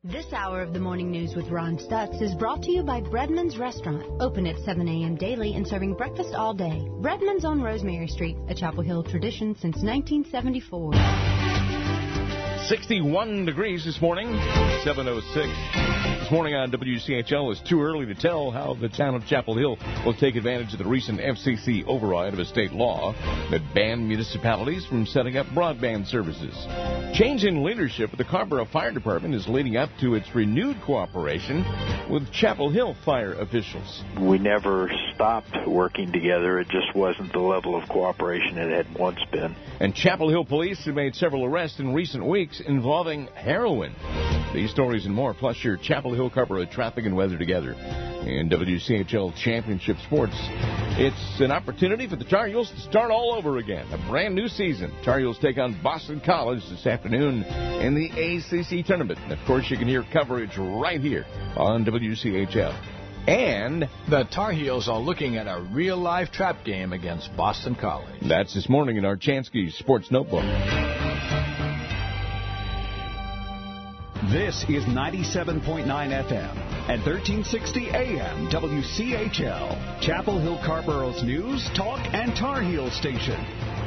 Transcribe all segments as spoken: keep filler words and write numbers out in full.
This hour of the morning news with Ron Stutz is brought to you by Breadman's Restaurant, open at seven a.m. daily and serving breakfast all day. Breadman's on Rosemary Street, a Chapel Hill tradition since nineteen seventy-four. sixty-one degrees this morning, seven oh six. This morning on W C H L, it's too early to tell how the town of Chapel Hill will take advantage of the recent F C C override of a state law that banned municipalities from setting up broadband services. Change in leadership at the Carrboro Fire Department is leading up to its renewed cooperation with Chapel Hill fire officials. We never stopped working together. It just wasn't the level of cooperation it had once been. And Chapel Hill police have made several arrests in recent weeks involving heroin. These stories and more, plus your Chapel Hill Carrboro traffic and weather together in W C H L Championship Sports. It's an opportunity for the Tar Heels to start all over again. A brand new season. Tar Heels take on Boston College this afternoon in the A C C tournament. And, of course, you can hear coverage right here on W C H L. And the Tar Heels are looking at a real-life trap game against Boston College. That's this morning in our Chansky Sports Notebook. This is ninety-seven point nine F M and thirteen sixty A M W C H L, Chapel Hill Carrboro's news, talk, and Tar Heel station.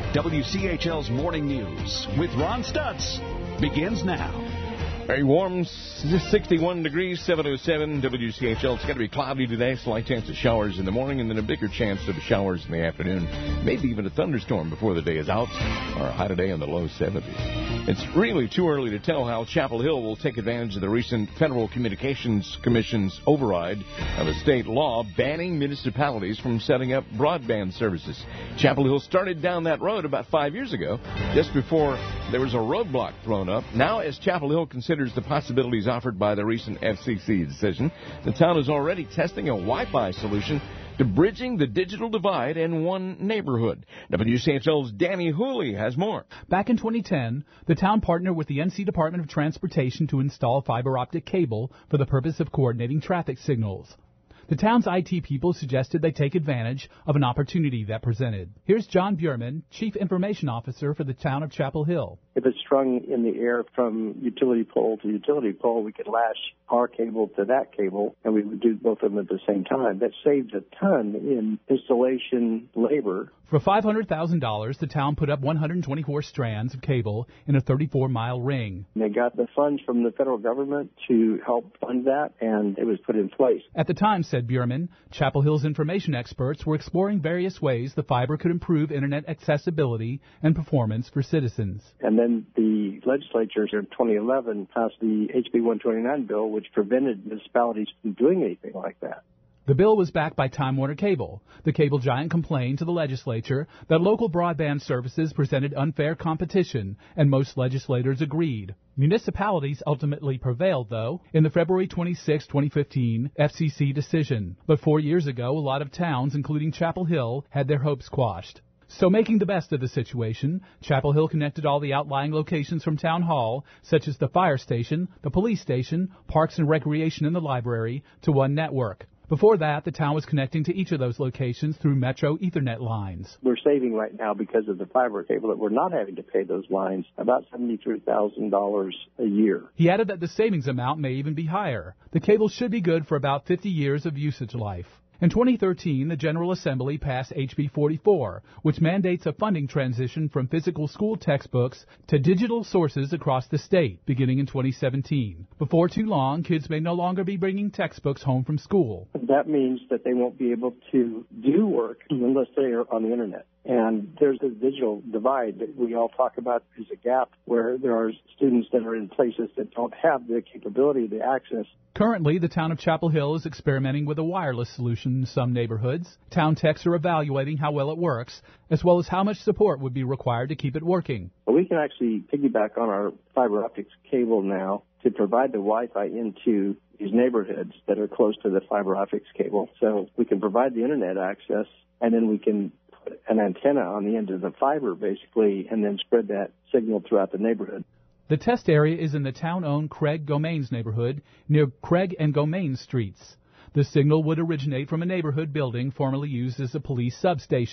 W C H L's Morning News with Ron Stutz begins now. Very warm, sixty-one degrees, seven oh seven, W C H L. It's going to be cloudy today, slight chance of showers in the morning, and then a bigger chance of showers in the afternoon. Maybe even a thunderstorm before the day is out. Our high today in the low seventies. It's really too early to tell how Chapel Hill will take advantage of the recent Federal Communications Commission's override of a state law banning municipalities from setting up broadband services. Chapel Hill started down that road about five years ago, just before there was a roadblock thrown up. Now, as Chapel Hill considers the possibilities offered by the recent F C C decision, the town is already testing a Wi-Fi solution to bridging the digital divide in one neighborhood. W C H L's Danny Hooley has more. Back in twenty ten, the town partnered with the N C Department of Transportation to install fiber optic cable for the purpose of coordinating traffic signals. The town's I T people suggested they take advantage of an opportunity that presented. Here's John Bierman, Chief Information Officer for the town of Chapel Hill. If it's strung in the air from utility pole to utility pole, we could lash our cable to that cable, and we would do both of them at the same time. That saves a ton in installation labor. For five hundred thousand dollars, the town put up one hundred twenty-four strands of cable in a thirty-four mile ring. They got the funds from the federal government to help fund that, and it was put in place. At the time, said Bierman, Chapel Hill's information experts were exploring various ways the fiber could improve Internet accessibility and performance for citizens. And then the legislature in twenty eleven passed the H B one twenty-nine bill, which prevented municipalities from doing anything like that. The bill was backed by Time Warner Cable. The cable giant complained to the legislature that local broadband services presented unfair competition, and most legislators agreed. Municipalities ultimately prevailed, though, in the February twenty-sixth, twenty fifteen F C C decision. But four years ago, a lot of towns, including Chapel Hill, had their hopes quashed. So making the best of the situation, Chapel Hill connected all the outlying locations from Town Hall, such as the fire station, the police station, parks and recreation, and the library, to one network. Before that, the town was connecting to each of those locations through Metro Ethernet lines. We're saving right now because of the fiber cable that we're not having to pay those lines about seventy-three thousand dollars a year. He added that the savings amount may even be higher. The cable should be good for about fifty years of usage life. In twenty thirteen, the General Assembly passed H B forty-four, which mandates a funding transition from physical school textbooks to digital sources across the state, beginning in twenty seventeen. Before too long, kids may no longer be bringing textbooks home from school. That means that they won't be able to do work unless they are on the Internet. And there's a digital divide that we all talk about. There's a gap where there are students that are in places that don't have the capability, the access. Currently, the town of Chapel Hill is experimenting with a wireless solution in some neighborhoods. Town techs are evaluating how well it works, as well as how much support would be required to keep it working. We can actually piggyback on our fiber optics cable now to provide the Wi-Fi into these neighborhoods that are close to the fiber optics cable. So we can provide the Internet access, and then we can put an antenna on the end of the fiber, basically, and then spread that signal throughout the neighborhood. The test area is in the town-owned Craig Gomains neighborhood near Craig and Gomains streets. The signal would originate from a neighborhood building formerly used as a police substation.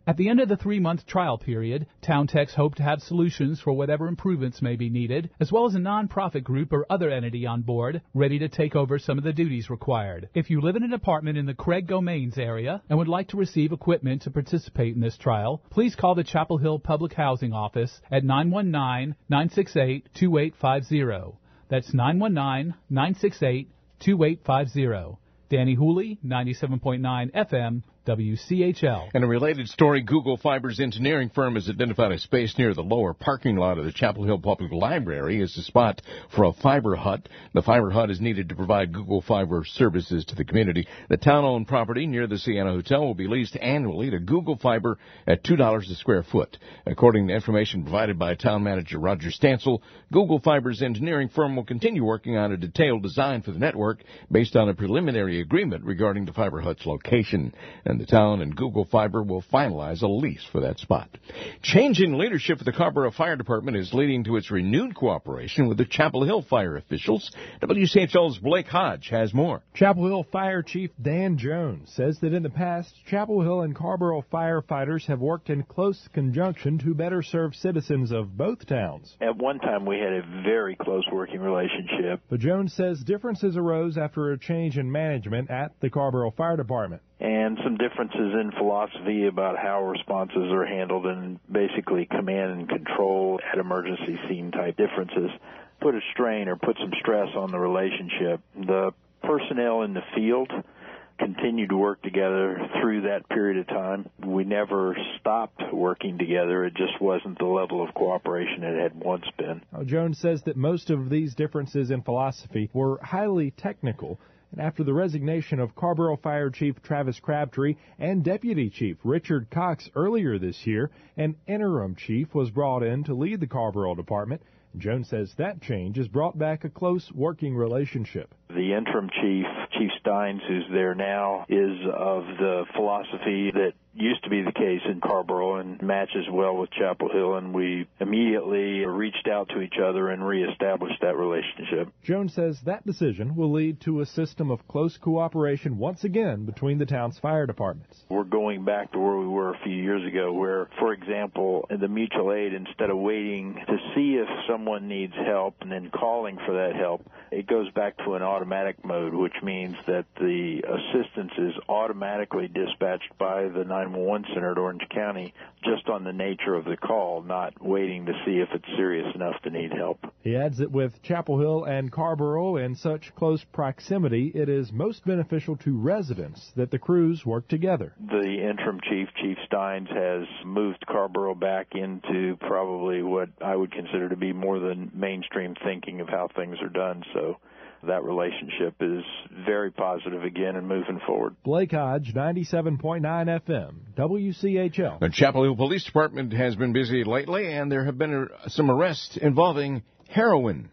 At the end of the three-month trial period, Town Techs hope to have solutions for whatever improvements may be needed, as well as a non-profit group or other entity on board ready to take over some of the duties required. If you live in an apartment in the Craig Domains area and would like to receive equipment to participate in this trial, please call the Chapel Hill Public Housing Office at nine one nine, nine six eight, two eight five zero. That's nine one nine, nine six eight, two eight five zero. Danny Hooley, ninety-seven point nine F M, W C H L. In a related story, Google Fiber's engineering firm has identified a space near the lower parking lot of the Chapel Hill Public Library as a spot for a fiber hut. The fiber hut is needed to provide Google Fiber services to the community. The town-owned property near the Sienna Hotel will be leased annually to Google Fiber at two dollars a square foot. According to information provided by town manager Roger Stansel, Google Fiber's engineering firm will continue working on a detailed design for the network based on a preliminary agreement regarding the fiber hut's location. And the town and Google Fiber will finalize a lease for that spot. Change in leadership at the Carrboro Fire Department is leading to its renewed cooperation with the Chapel Hill fire officials. W C H L's Blake Hodge has more. Chapel Hill Fire Chief Dan Jones says that in the past, Chapel Hill and Carrboro firefighters have worked in close conjunction to better serve citizens of both towns. At one time, we had a very close working relationship. But Jones says differences arose after a change in management at the Carrboro Fire Department. And some differences in philosophy about how responses are handled, and basically command and control at emergency scene type differences put a strain or put some stress on the relationship. The personnel in the field continued to work together through that period of time. We never stopped working together. It just wasn't the level of cooperation it had once been. Now, Jones says that most of these differences in philosophy were highly technical. And after the resignation of Carrboro Fire Chief Travis Crabtree and Deputy Chief Richard Cox earlier this year, an interim chief was brought in to lead the Carrboro Department. Jones says that change has brought back a close working relationship. The interim chief, Chief Steins, who's there now, is of the philosophy that used to be the case in Carrboro and matches well with Chapel Hill, and we immediately reached out to each other and reestablished that relationship. Jones says that decision will lead to a system of close cooperation once again between the town's fire departments. We're going back to where we were a few years ago, where, for example, in the mutual aid, instead of waiting to see if someone needs help and then calling for that help, it goes back to an automatic mode, which means that the assistance is automatically dispatched by the nine one one center at Orange County just on the nature of the call, not waiting to see if it's serious enough to need help. He adds that with Chapel Hill and Carrboro in such close proximity, it is most beneficial to residents that the crews work together. The interim chief, Chief Steins, has moved Carrboro back into probably what I would consider to be more than mainstream thinking of how things are done, so that relationship is very positive again and moving forward. Blake Hodge, ninety-seven point nine F M, W C H L. The Chapel Hill Police Department has been busy lately, and there have been some arrests involving heroin.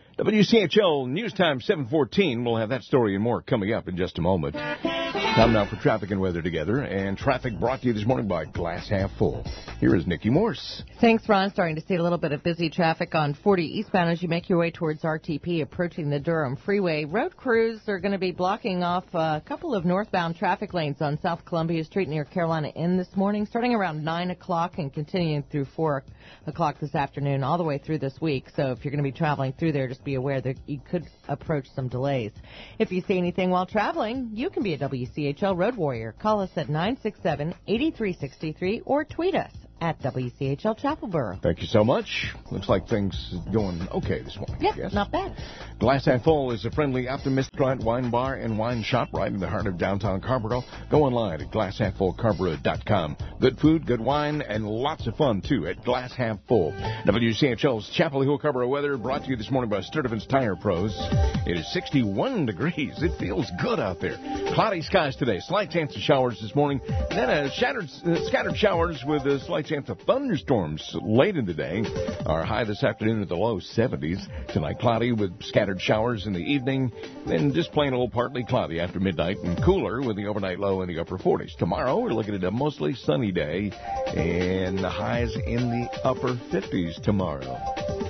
W C H L News Time seven fourteen. We'll have that story and more coming up in just a moment. Time now for traffic and weather together, and traffic brought to you this morning by Glass Half Full. Here is Nikki Morse. Thanks, Ron. Starting to see a little bit of busy traffic on forty eastbound as you make your way towards R T P, approaching the Durham Freeway. Road crews are going to be blocking off a couple of northbound traffic lanes on South Columbia Street near Carolina Inn this morning, starting around nine o'clock and continuing through four o'clock this afternoon, all the way through this week. So if you're going to be traveling through there, just be aware that you could approach some delays. If you see anything while traveling, you can be a W C H L Road Warrior. Call us at nine six seven, eight three six three or tweet us at W C H L Chapelboro. Thank you so much. Looks like things are going okay this morning. Yep, yes. Not bad. Glass Half Full is a friendly, optimistic wine bar and wine shop right in the heart of downtown Carrboro. Go online at glass half full carrboro dot com. Good food, good wine, and lots of fun, too, at Glass Half Full. W C H L's Chapel Hill Carrboro weather brought to you this morning by Sturtevant's Tire Pros. It is sixty-one degrees. It feels good out there. Cloudy skies today. Slight chance of showers this morning. Then a shattered, uh, scattered showers with a slight chance of thunderstorms late in the day. Our high this afternoon at the low seventies. Tonight cloudy with scattered showers in the evening. Then just plain old partly cloudy after midnight and cooler with the overnight low in the upper forties. Tomorrow we're looking at a mostly sunny day and the highs in the upper fifties tomorrow.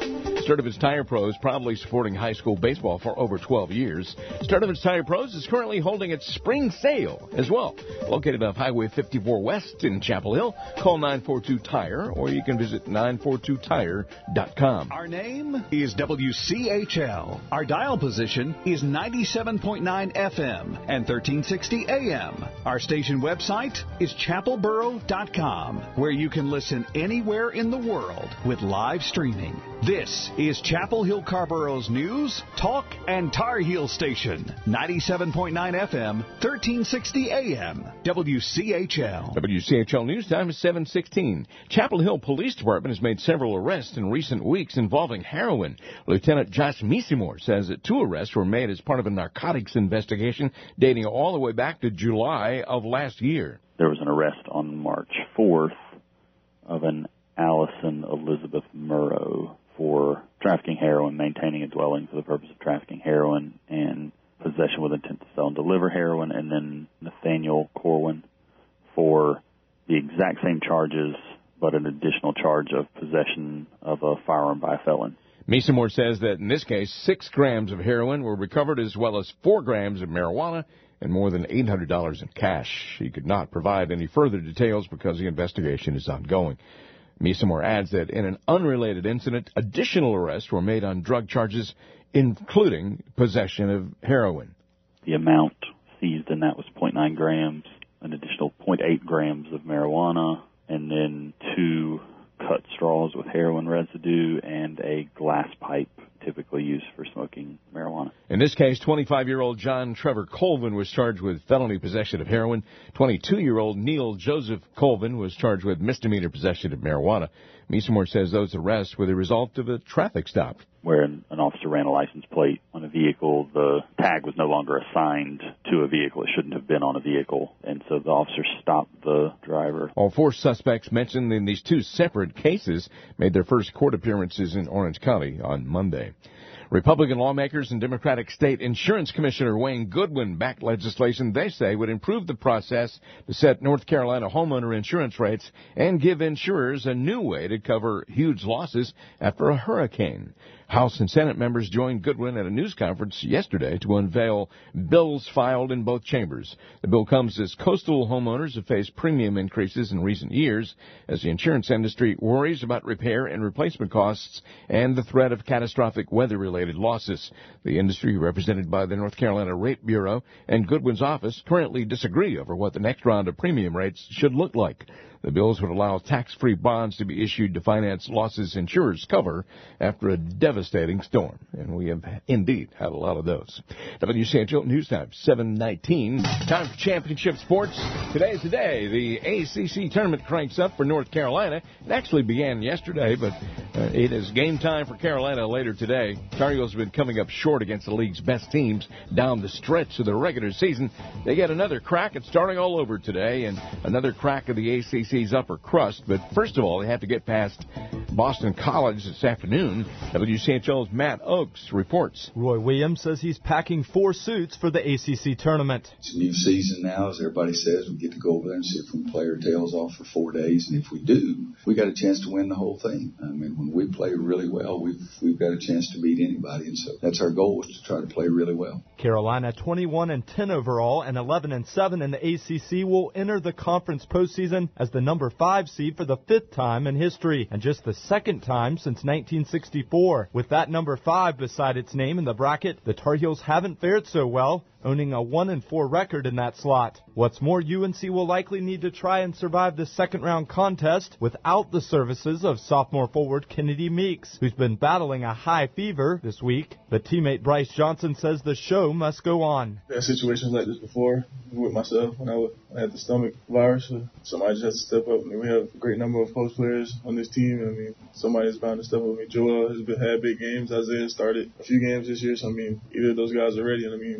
Sturdivant's Tire Pros, proudly supporting high school baseball for over twelve years. Sturdivant's Tire Pros is currently holding its spring sale as well. Located off Highway fifty-four West in Chapel Hill. Call nine four two tire, or you can visit nine four two tire dot com. Our name is W C H L. Our dial position is ninety-seven point nine F M and thirteen sixty A M. Our station website is chapel borough dot com, where you can listen anywhere in the world with live streaming. This is Chapel Hill Carborough's news, talk, and Tar Heel station. ninety-seven point nine F M, thirteen sixty A M. W C H L. W C H L News Time is seven sixteen. Chapel Hill Police Department has made several arrests in recent weeks involving heroin. Lieutenant Josh Meesemore says that two arrests were made as part of a narcotics investigation dating all the way back to July of last year. There was an arrest on March fourth of an Allison Elizabeth Murrow for trafficking heroin, maintaining a dwelling for the purpose of trafficking heroin, and possession with intent to sell and deliver heroin, and then Nathaniel Corwin for the exact same charges, but an additional charge of possession of a firearm by a felon. Meesemore says that in this case, six grams of heroin were recovered, as well as four grams of marijuana and more than eight hundred dollars in cash. He could not provide any further details because the investigation is ongoing. Meesemore adds that in an unrelated incident, additional arrests were made on drug charges, including possession of heroin. The amount seized in that was zero point nine grams, an additional zero point eight grams of marijuana, and then two cut straws with heroin residue and a glass pipe typically used for smoking marijuana. In this case, twenty-five-year-old John Trevor Colvin was charged with felony possession of heroin. twenty-two-year-old Neil Joseph Colvin was charged with misdemeanor possession of marijuana. Meesemore says those arrests were the result of a traffic stop. Where an, an officer ran a license plate on a vehicle, the tag was no longer assigned to a vehicle. It shouldn't have been on a vehicle, and so the officer stopped the driver. All four suspects mentioned in these two separate cases made their first court appearances in Orange County on Monday. Republican lawmakers and Democratic State Insurance Commissioner Wayne Goodwin backed legislation they say would improve the process to set North Carolina homeowner insurance rates and give insurers a new way to cover huge losses after a hurricane. House and Senate members joined Goodwin at a news conference yesterday to unveil bills filed in both chambers. The bill comes as coastal homeowners have faced premium increases in recent years as the insurance industry worries about repair and replacement costs and the threat of catastrophic weather-related losses. The industry, represented by the North Carolina Rate Bureau and Goodwin's office, currently disagree over what the next round of premium rates should look like. The bills would allow tax-free bonds to be issued to finance losses insurers cover after a devastating storm. And we have indeed had a lot of those. W C H L News Time, seven nineteen. Time for championship sports. Today's the day. The A C C tournament cranks up for North Carolina. It actually began yesterday, but uh, it is game time for Carolina later today. Tar Heels have been coming up short against the league's best teams down the stretch of the regular season. They get another crack at starting all over today and another crack of the A C C's upper crust. But first of all, they have to get past Boston College this afternoon. W C H L's Matt Oakes reports. Roy Williams says he's packing four suits for the A C C tournament. It's a new season now, as everybody says. We get to go over there and see if we can play our tails off for four days. And if we do, we got a chance to win the whole thing. I mean, when we play really well, we've we've got a chance to beat anybody. And so that's our goal, is to try to play really well. Carolina, twenty-one and ten overall and eleven and seven in the A C C, will enter the conference postseason as the number five seed for the fifth time in history, and just the second time since nineteen sixty-four. With that number five beside its name in the bracket, the Tar Heels haven't fared so well, owning a one and four record in that slot. What's more, U N C will likely need to try and survive the second round contest without the services of sophomore forward Kennedy Meeks, who's been battling a high fever this week. But teammate Bryce Johnson says the show must go on. I've had situations like this before with myself when I had the stomach virus. Somebody just has to step up. I mean, we have a great number of post players on this team. I mean, somebody's bound to step up. I mean, Joel has been, had big games. Isaiah started a few games this year. So, I mean, either of those guys are ready. And, I mean, even Jack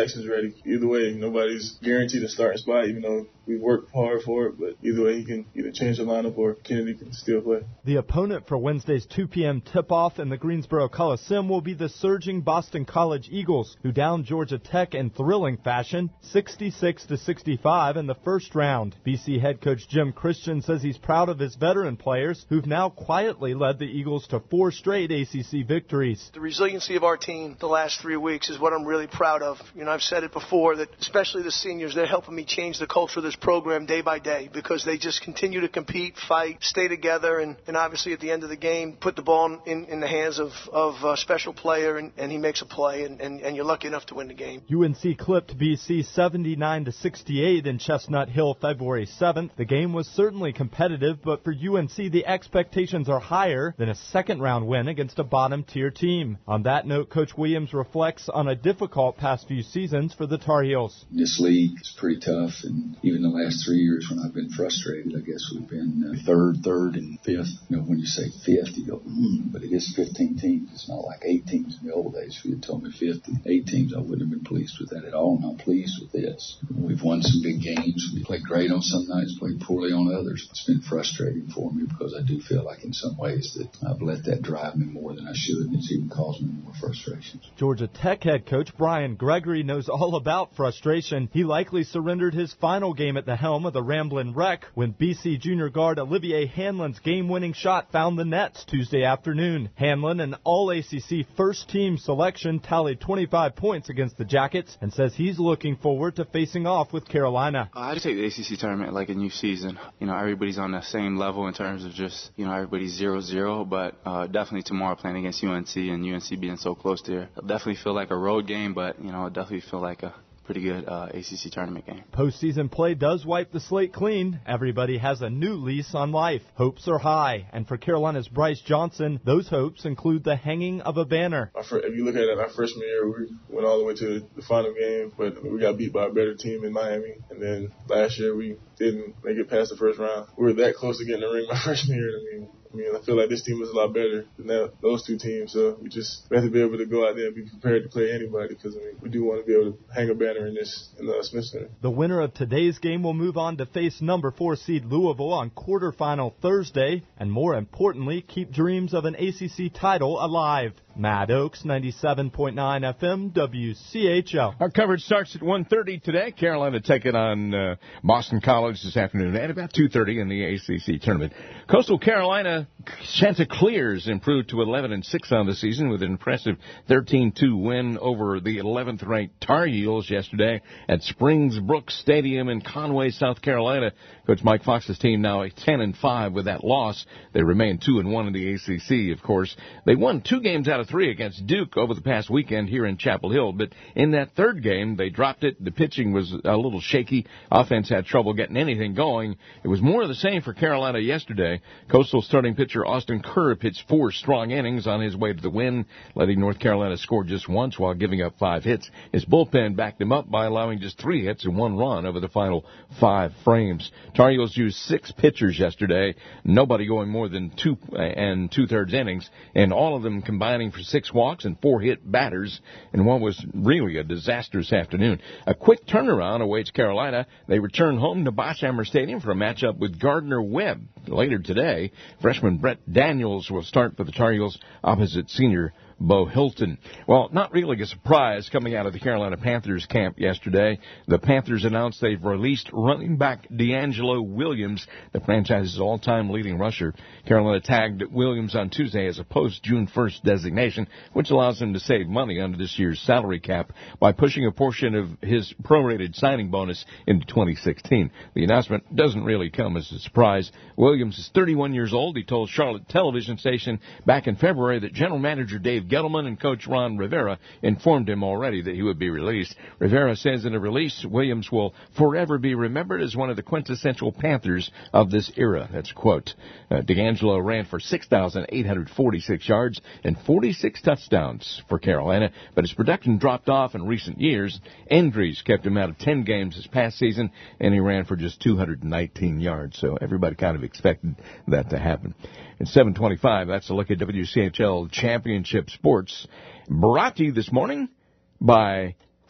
Jackson's ready. Either way, nobody's guaranteed a starting spot, even though we worked hard for it. But either way, he can either change the lineup or Kennedy can still play. The opponent for Wednesday's two p.m. tip-off in the Greensboro Coliseum will be the surging Boston College Eagles, who downed Georgia Tech in thrilling fashion, sixty-six to sixty-five in the first round. B C head coach Jim Christian says he's proud of his veteran players, who've now quietly led the Eagles to four straight A C C victories. The resiliency of our team the last three weeks is what I'm really proud of. You know, I've said it before that especially the seniors, they're helping me change the culture of this program day by day because they just continue to compete, fight, stay together, and, and obviously at the end of the game, put the ball in, in the hands of, of a special player, and, and he makes a play, and, and, and you're lucky enough to win the game. U N C clipped B C seventy-nine to sixty-eight in Chestnut Hill February seventh. The game was certainly competitive, but for U N C, the expectations are higher than a second-round win against a bottom-tier team. On that note, Coach Williams reflects on a difficult past few seasons for the Tar Heels. This league is pretty tough, and even the last three years when I've been frustrated, I guess we've been uh, third, third, and fifth. You know, when you say fifth, you go, mm, but it is fifteen teams. It's not like eight teams in the old days. If you had told me fifty, eight teams, I wouldn't have been pleased with that at all. I'm not pleased with this. We've won some big games. We played great on some nights, played poorly on others. It's been frustrating for me because I do feel like in some ways that I've let that drive me more than I should, and it's even caused me more frustrations. Georgia Tech head coach Brian Gregory knows all about frustration. He likely surrendered his final game at the helm of the Ramblin' Wreck when B C junior guard Olivier Hanlon's game-winning shot found the nets Tuesday afternoon. Hanlon, an all-A C C first-team selection, tallied twenty-five points against the Jackets and says he's looking forward to facing off with Carolina. Uh, I just take the A C C tournament like a new season. You know, everybody's on the same level in terms of just, you know, everybody's zero zero, but uh, definitely tomorrow playing against U N C and U N C being so close to it, it'll definitely feel like a road game, but, you know, it'll definitely feel like a pretty good uh, A C C tournament game. Postseason play does wipe the slate clean. Everybody has a new lease on life. Hopes are high, and for Carolina's Bryce Johnson, those hopes include the hanging of a banner. If you look at it, our freshman year, we went all the way to the final game, but we got beat by a better team in Miami. And then last year, we didn't make it past the first round. We were that close to getting a ring my freshman year. I mean, I mean, I feel like this team is a lot better than that, those two teams. So we just we have to be able to go out there and be prepared to play anybody because, I mean, we do want to be able to hang a banner in this in the Smith Center. The winner of today's game will move on to face number four seed Louisville on quarterfinal Thursday, and more importantly, keep dreams of an A C C title alive. Matt Oakes, ninety-seven point nine F M, W C H L. Our coverage starts at one thirty today. Carolina taking on uh, Boston College this afternoon at about two thirty in the A C C tournament. Coastal Carolina Chanticleers improved to eleven and six on the season with an impressive thirteen two win over the eleventh ranked Tar Heels yesterday at Springs Brooks Stadium in Conway, South Carolina. Coach Mike Fox's team now ten and five with that loss. They remain two and one in the A C C, of course. They won two games out of three against Duke over the past weekend here in Chapel Hill, but in that third game, they dropped it. The pitching was a little shaky. Offense had trouble getting anything going. It was more of the same for Carolina yesterday. Coastal starting pitcher Austin Kerr pitched four strong innings on his way to the win, letting North Carolina score just once while giving up five hits. His bullpen backed him up by allowing just three hits and one run over the final five frames. Tar Heels used six pitchers yesterday, nobody going more than two and two-thirds innings, and all of them combining for six walks and four hit batters in what was really a disastrous afternoon. A quick turnaround awaits Carolina. They return home to Boschhammer Stadium for a matchup with Gardner-Webb. Later today, freshman Brett Daniels will start for the Tar Heels opposite senior Bo Hilton. Well, not really a surprise coming out of the Carolina Panthers camp yesterday. The Panthers announced they've released running back D'Angelo Williams, the franchise's all-time leading rusher. Carolina tagged Williams on Tuesday as a post-June first designation, which allows him to save money under this year's salary cap by pushing a portion of his prorated signing bonus into twenty sixteen. The announcement doesn't really come as a surprise. Williams is thirty-one years old. He told Charlotte television station back in February that general manager Dave Gettleman and coach Ron Rivera informed him already that he would be released. Rivera says in a release, Williams will forever be remembered as one of the quintessential Panthers of this era. That's a quote. Uh, D'Angelo ran for six thousand eight hundred forty-six yards and forty-six touchdowns for Carolina, but his production dropped off in recent years. Injuries kept him out of ten games this past season, and he ran for just two hundred nineteen yards, so everybody kind of expected that to happen. At seven twenty-five, that's a look at W C H L Championship Sports, brought to you this morning by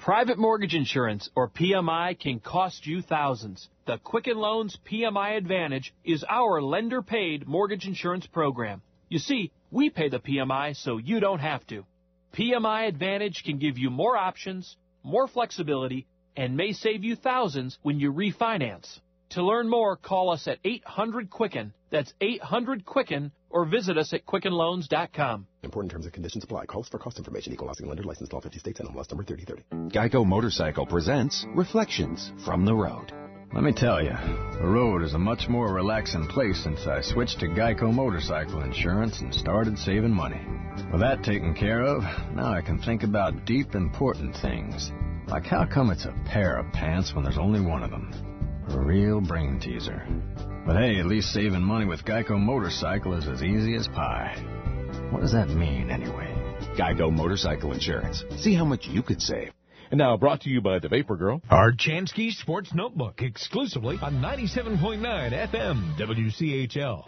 Private mortgage insurance, or P M I, can cost you thousands. The Quicken Loans P M I Advantage is our lender-paid mortgage insurance program. You see, we pay the P M I so you don't have to. P M I Advantage can give you more options, more flexibility, and may save you thousands when you refinance. To learn more, call us at eight hundred Quicken. That's eight hundred Quicken, or visit us at quicken loans dot com. Important terms and conditions apply. Calls for cost information. Equal housing lender. Licensed in all fifty states. N M L S number thirty thirty. Geico Motorcycle presents Reflections from the Road. Let me tell you, the road is a much more relaxing place since I switched to Geico Motorcycle Insurance and started saving money. With that taken care of, now I can think about deep, important things. Like how come it's a pair of pants when there's only one of them? A real brain teaser. But hey, at least saving money with Geico Motorcycle is as easy as pie. What does that mean, anyway? Geico Motorcycle Insurance. See how much you could save. And now brought to you by the Vapor Girl. Our Chansky Sports Notebook, exclusively on ninety-seven point nine F M W C H L.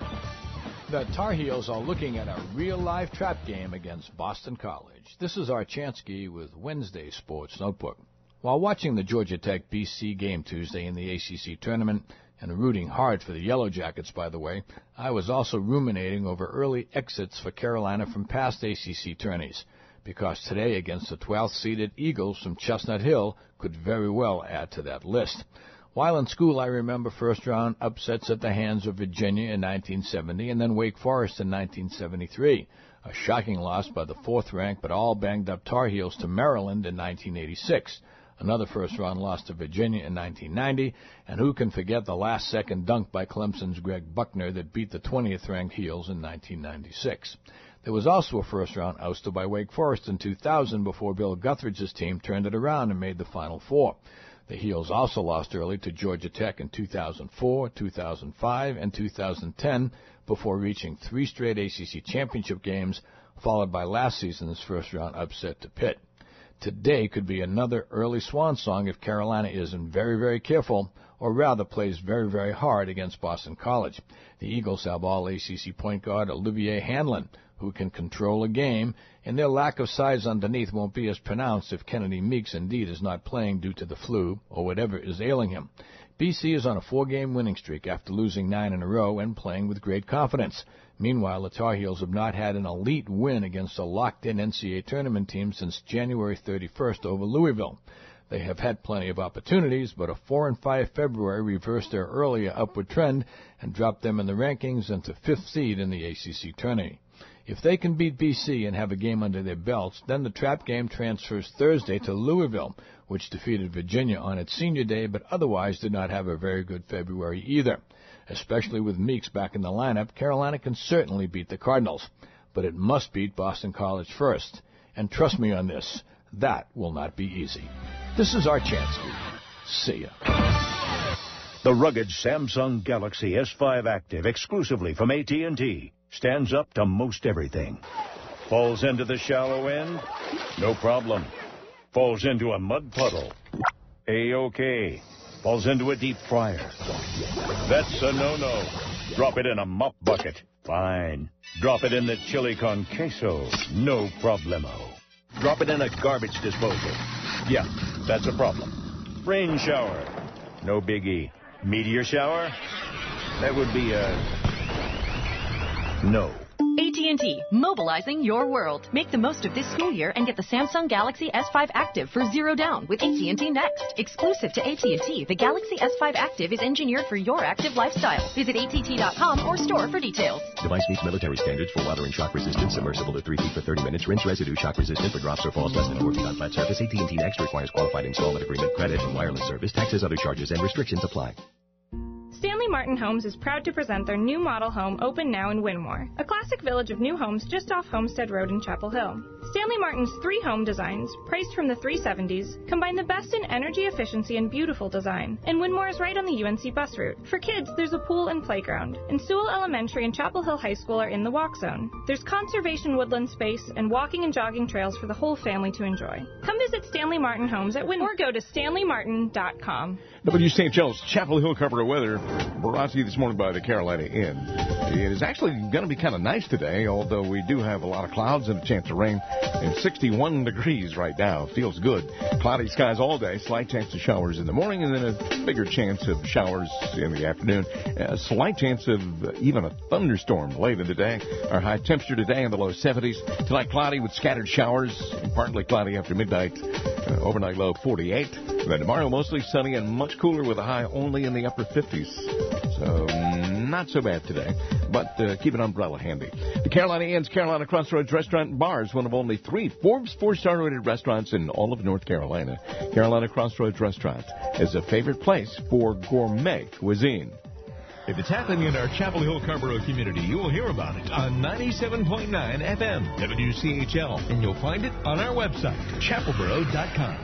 The Tar Heels are looking at a real-life trap game against Boston College. This is our Chansky with Wednesday Sports Notebook. While watching the Georgia Tech B C game Tuesday in the A C C tournament, and rooting hard for the Yellow Jackets, by the way, I was also ruminating over early exits for Carolina from past A C C tourneys, because today against the twelfth-seeded Eagles from Chestnut Hill could very well add to that list. While in school, I remember first-round upsets at the hands of Virginia in nineteen seventy and then Wake Forest in nineteen seventy-three, a shocking loss by the fourth-ranked but all-banged-up Tar Heels to Maryland in nineteen eighty-six, another first-round loss to Virginia in nineteen ninety, and who can forget the last-second dunk by Clemson's Greg Buckner that beat the twentieth-ranked Heels in nineteen ninety-six. There was also a first-round ouster by Wake Forest in two thousand before Bill Guthridge's team turned it around and made the Final Four. The Heels also lost early to Georgia Tech in two thousand four, two thousand five, and two thousand ten before reaching three straight A C C championship games, followed by last season's first-round upset to Pitt. Today could be another early swan song if Carolina isn't very, very careful, or rather plays very, very hard against Boston College. The Eagles have all-A C C point guard Olivier Hanlon, who can control a game, and their lack of size underneath won't be as pronounced if Kennedy Meeks indeed is not playing due to the flu or whatever is ailing him. B C is on a four-game winning streak after losing nine in a row and playing with great confidence. Meanwhile, the Tar Heels have not had an elite win against a locked-in N C double A tournament team since January thirty-first over Louisville. They have had plenty of opportunities, but a four and five February reversed their earlier upward trend and dropped them in the rankings into fifth seed in the A C C tourney. If they can beat B C and have a game under their belts, then the trap game transfers Thursday to Louisville, which defeated Virginia on its senior day, but otherwise did not have a very good February either. Especially with Meeks back in the lineup, Carolina can certainly beat the Cardinals, but it must beat Boston College first. And trust me on this, that will not be easy. This is our Chansky. See ya. The rugged Samsung Galaxy S five Active, exclusively from A T and T, stands up to most everything. Falls into the shallow end? No problem. Falls into a mud puddle? A-OK. Falls into a deep fryer? That's a no-no. Drop it in a mop bucket? Fine. Drop it in the chili con queso? No problemo. Drop it in a garbage disposal? Yeah, that's a problem. Rain shower? No biggie. Meteor shower? That would be a... no. A T and T, mobilizing your world. Make the most of this school year and get the Samsung Galaxy S five Active for zero down with A T and T Next. Exclusive to A T and T, the Galaxy S five Active is engineered for your active lifestyle. Visit A T T dot com or store for details. Device meets military standards for watering shock resistance, submersible to three feet for thirty minutes, rinse residue shock resistant for drops or falls less than four feet on flat surface. A T and T Next requires qualified installment agreement, credit, and wireless service. Taxes, other charges, and restrictions apply. Stanley Martin Homes is proud to present their new model home open now in Winmore, a classic village of new homes just off Homestead Road in Chapel Hill. Stanley Martin's three home designs, priced from the three seventies, combine the best in energy efficiency and beautiful design, and Winmore is right on the U N C bus route. For kids, there's a pool and playground, and Sewell Elementary and Chapel Hill High School are in the walk zone. There's conservation woodland space and walking and jogging trails for the whole family to enjoy. Come visit Stanley Martin Homes at Winmore or go to stanley martin dot com. W C H L's Chapel Hill cover weather brought to you this morning by the Carolina Inn. It is actually going to be kind of nice today, although we do have a lot of clouds and a chance of rain. and sixty-one degrees right now. Feels good. Cloudy skies all day. Slight chance of showers in the morning, and then a bigger chance of showers in the afternoon. A slight chance of even a thunderstorm late in the day. Our high temperature today in the low seventies. Tonight, cloudy with scattered showers, and partly cloudy after midnight. Uh, overnight low forty-eight. Then tomorrow, mostly sunny and much cooler with a high only in the upper fifties. So, not so bad today, but uh, keep an umbrella handy. The Carolina Inn's Carolina Crossroads Restaurant and Bar is one of only three Forbes four-star rated restaurants in all of North Carolina. Carolina Crossroads Restaurant is a favorite place for gourmet cuisine. If it's happening in our Chapel Hill Carrboro community, you will hear about it on ninety-seven point nine F M W C H L, and you'll find it on our website, chapel boro dot com.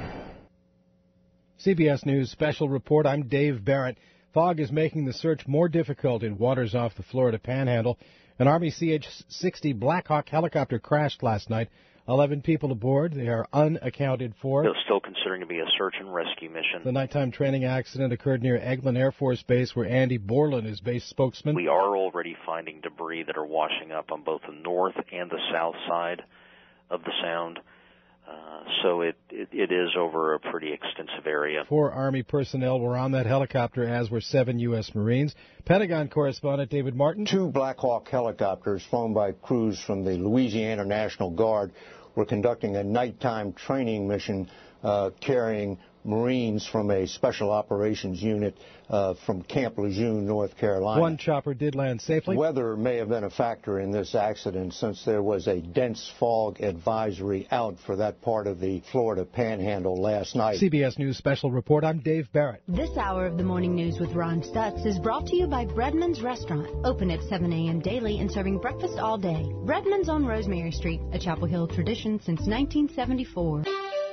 C B S News Special Report. I'm Dave Barrett. Fog is making the search more difficult in waters off the Florida Panhandle. An Army C H sixty Black Hawk helicopter crashed last night. Eleven people aboard. They are unaccounted for. It's still considering to be a search and rescue mission. The nighttime training accident occurred near Eglin Air Force Base, where Andy Borland is base spokesman. We are already finding debris that are washing up on both the north and the south side of the sound. Uh, so it, it it is over a pretty extensive area. Four Army personnel were on that helicopter, as were seven U S Marines. Pentagon correspondent David Martin. Two Black Hawk helicopters flown by crews from the Louisiana National Guard were conducting a nighttime training mission uh, carrying Marines from a special operations unit uh, from Camp Lejeune, North Carolina. One chopper did land safely. Weather may have been a factor in this accident, since there was a dense fog advisory out for that part of the Florida Panhandle last night. C B S News Special Report. I'm Dave Barrett. This hour of the Morning News with Ron Stutz is brought to you by Breadman's Restaurant. Open at seven a.m. daily and serving breakfast all day. Breadman's on Rosemary Street, a Chapel Hill tradition since nineteen seventy-four.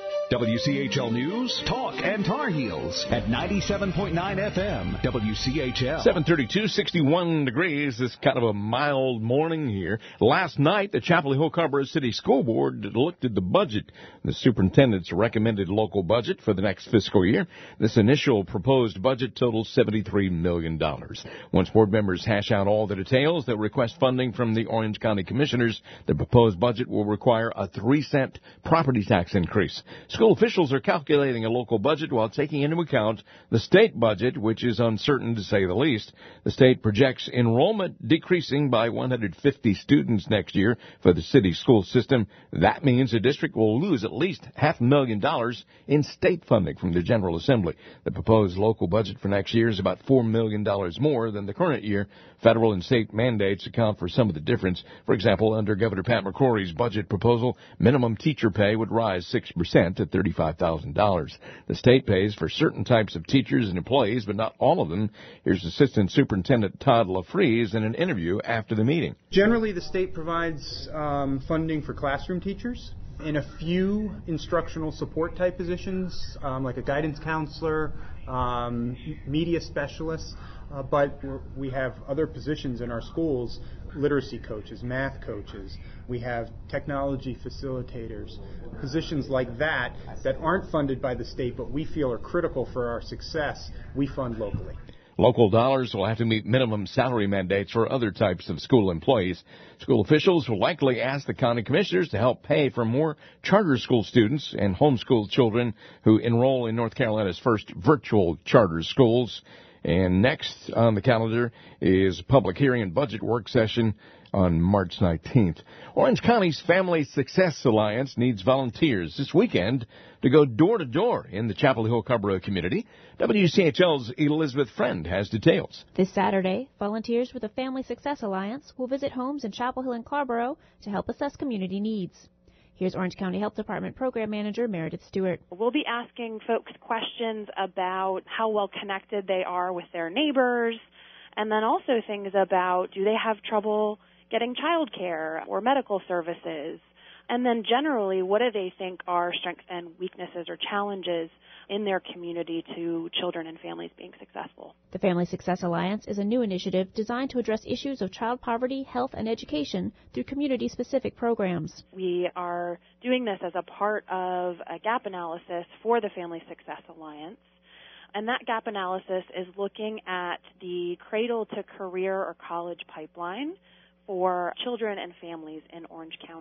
W C H L News, Talk, and Tar Heels at ninety-seven point nine F M, W C H L. seven thirty-two, sixty-one degrees. It's kind of a mild morning here. Last night, the Chapel Hill Carrboro City School Board looked at the budget. The superintendent's recommended local budget for the next fiscal year. This initial proposed budget totals seventy-three million dollars. Once board members hash out all the details, they'll request funding from the Orange County Commissioners. The proposed budget will require a three cent property tax increase. School officials are calculating a local budget while taking into account the state budget, which is uncertain to say the least. The state projects enrollment decreasing by one hundred fifty students next year for the city school system. That means the district will lose at least half a million dollars in state funding from the General Assembly. The proposed local budget for next year is about four million dollars more than the current year. Federal and state mandates account for some of the difference. For example, under Governor Pat McCrory's budget proposal, minimum teacher pay would rise six percent to thirty-five thousand dollars. The state pays for certain types of teachers and employees, but not all of them. Here's Assistant Superintendent Todd LaFreeze in an interview after the meeting. Generally, the state provides um, funding for classroom teachers. In a few instructional support type positions, um, like a guidance counselor, um, media specialists, uh, but we're, we have other positions in our schools, literacy coaches, math coaches. We have technology facilitators, positions like that that aren't funded by the state, but we feel are critical for our success. We fund locally. Local dollars will have to meet minimum salary mandates for other types of school employees. School officials will likely ask the county commissioners to help pay for more charter school students and homeschool children who enroll in North Carolina's first virtual charter schools. And next on the calendar is public hearing and budget work session on March nineteenth. Orange County's Family Success Alliance needs volunteers this weekend to go door-to-door in the Chapel Hill Carrboro community. W C H L's Elizabeth Friend has details. This Saturday, volunteers with the Family Success Alliance will visit homes in Chapel Hill and Carrboro to help assess community needs. Here's Orange County Health Department Program Manager Meredith Stewart. We'll be asking folks questions about how well connected they are with their neighbors, and then also things about, do they have trouble getting child care or medical services? And then generally, what do they think are strengths and weaknesses or challenges in their community to children and families being successful? The Family Success Alliance is a new initiative designed to address issues of child poverty, health, and education through community-specific programs. We are doing this as a part of a gap analysis for the Family Success Alliance. And that gap analysis is looking at the cradle-to-career or college pipeline for children and families in Orange County.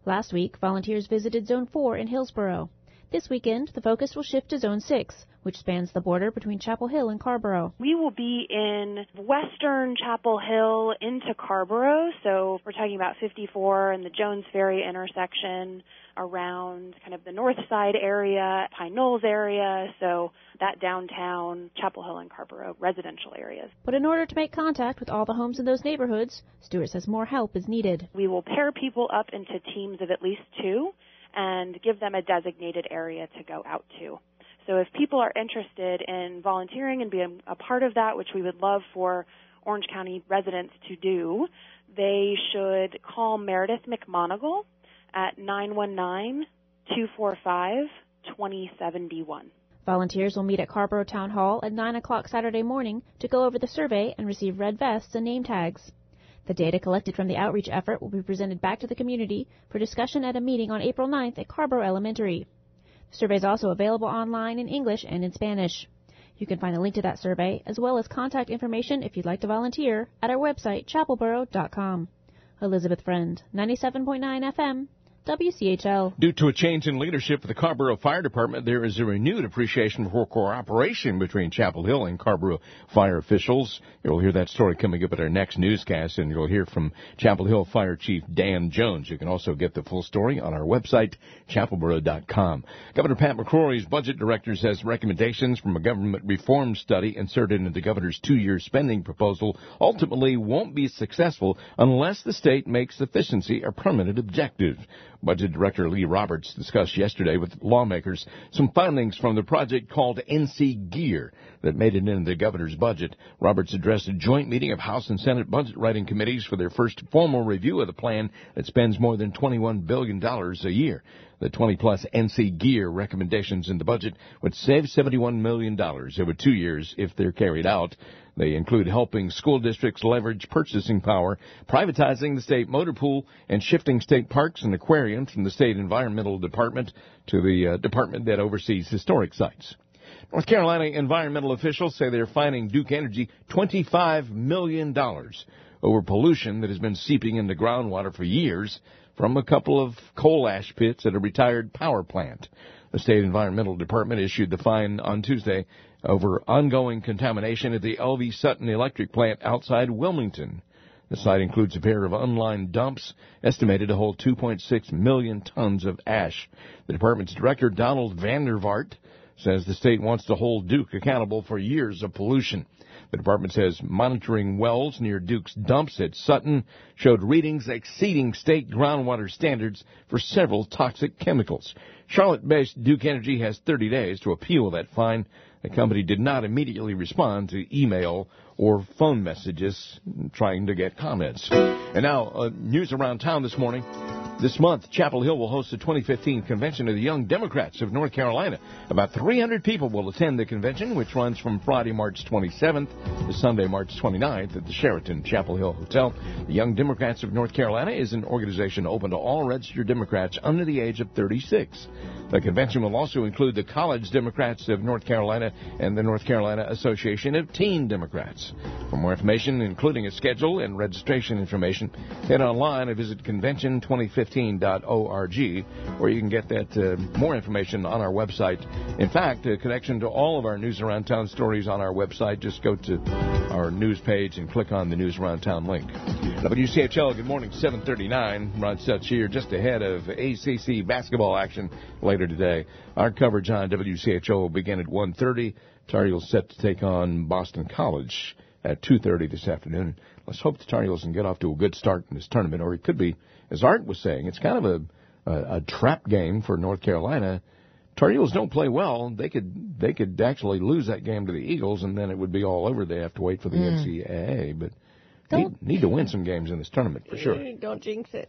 Last week, volunteers visited Zone four in Hillsborough. This weekend, the focus will shift to Zone six, which spans the border between Chapel Hill and Carrboro. We will be in western Chapel Hill into Carrboro, so we're talking about fifty-four and the Jones Ferry intersection, around kind of the north side area, Pine Knolls area, so that downtown Chapel Hill and Carrboro residential areas. But in order to make contact with all the homes in those neighborhoods, Stewart says more help is needed. We will pair people up into teams of at least two and give them a designated area to go out to. So if people are interested in volunteering and being a part of that, which we would love for Orange County residents to do, they should call Meredith McMonigal at nine one nine, two four five, two zero seven one. Volunteers will meet at Carrboro Town Hall at nine o'clock Saturday morning to go over the survey and receive red vests and name tags. The data collected from the outreach effort will be presented back to the community for discussion at a meeting on April ninth at Carrboro Elementary. The survey is also available online in English and in Spanish. You can find a link to that survey, as well as contact information if you'd like to volunteer, at our website, chapelboro dot com. Elizabeth Friend, ninety-seven point nine F M, W C H L. Due to a change in leadership at the Carrboro Fire Department, there is a renewed appreciation for cooperation between Chapel Hill and Carrboro fire officials. You'll hear that story coming up at our next newscast, and you'll hear from Chapel Hill Fire Chief Dan Jones. You can also get the full story on our website, chapelboro dot com. Governor Pat McCrory's budget director says recommendations from a government reform study inserted into the governor's two-year spending proposal ultimately won't be successful unless the state makes efficiency a permanent objective. Budget Director Lee Roberts discussed yesterday with lawmakers some findings from the project called N C Gear that made it into the governor's budget. Roberts addressed a joint meeting of House and Senate budget writing committees for their first formal review of the plan that spends more than twenty-one billion dollars a year. The twenty-plus N C Gear recommendations in the budget would save seventy-one million dollars over two years if they're carried out. They include helping school districts leverage purchasing power, privatizing the state motor pool, and shifting state parks and aquariums from the state environmental department to the uh, department that oversees historic sites. North Carolina environmental officials say they're fining Duke Energy twenty-five million dollars over pollution that has been seeping into groundwater for years from a couple of coal ash pits at a retired power plant. The state environmental department issued the fine on Tuesday over ongoing contamination at the L V Sutton electric plant outside Wilmington. The site includes a pair of unlined dumps estimated to hold two point six million tons of ash. The department's director, Donald Vandervaart, says the state wants to hold Duke accountable for years of pollution. The department says monitoring wells near Duke's dumps at Sutton showed readings exceeding state groundwater standards for several toxic chemicals. Charlotte-based Duke Energy has thirty days to appeal that fine. The company did not immediately respond to email or phone messages trying to get comments. And now, uh, news around town this morning. This month, Chapel Hill will host the twenty fifteen Convention of the Young Democrats of North Carolina. About three hundred people will attend the convention, which runs from Friday, March twenty-seventh to Sunday, March twenty-ninth at the Sheraton Chapel Hill Hotel. The Young Democrats of North Carolina is an organization open to all registered Democrats under the age of thirty-six. The convention will also include the College Democrats of North Carolina and the North Carolina Association of Teen Democrats. For more information, including a schedule and registration information, head online and visit convention twenty fifteen dot org, where you can get that uh, more information on our website. In fact, a connection to all of our News Around Town stories on our website. Just go to our news page and click on the News Around Town link. W C H L, good morning, seven thirty-nine. Ron Sutch here, just ahead of A C C basketball action later today. Our coverage on W C H O will begin at one thirty. Tar Heels set to take on Boston College at two thirty this afternoon. Let's hope the Tar Heels can get off to a good start in this tournament, or it could be, as Art was saying, it's kind of a, a, a trap game for North Carolina. Tar Heels don't play well. They could they could actually lose that game to the Eagles, and then it would be all over. They have to wait for the mm. N C double A, but need, need to win some games in this tournament for sure. Don't jinx it.